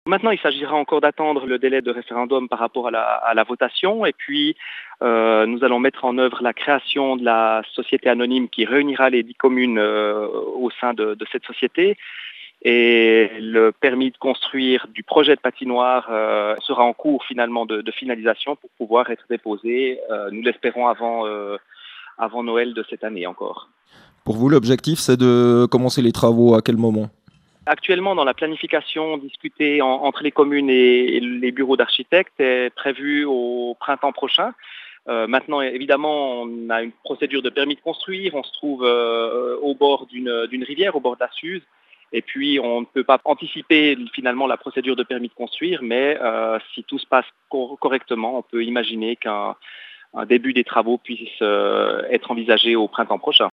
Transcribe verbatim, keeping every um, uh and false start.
Maintenant, il s'agira encore d'attendre le délai de référendum par rapport à la, à la votation et puis euh, nous allons mettre en œuvre la création de la société anonyme qui réunira les dix communes euh, au sein de, de cette société et le permis de construire du projet de patinoire euh, sera en cours finalement de, de finalisation pour pouvoir être déposé, euh, nous l'espérons avant, euh, avant Noël de cette année encore. Pour vous, l'objectif, c'est de commencer les travaux à quel moment? Actuellement, dans la planification discutée en, entre les communes et, et les bureaux d'architectes est prévue au printemps prochain. Euh, maintenant, évidemment, on a une procédure de permis de construire. On se trouve euh, au bord d'une, d'une rivière, au bord de la Suze. Et puis, on ne peut pas anticiper finalement la procédure de permis de construire, mais euh, si tout se passe cor- correctement, on peut imaginer qu'un un début des travaux puisse euh, être envisagé au printemps prochain.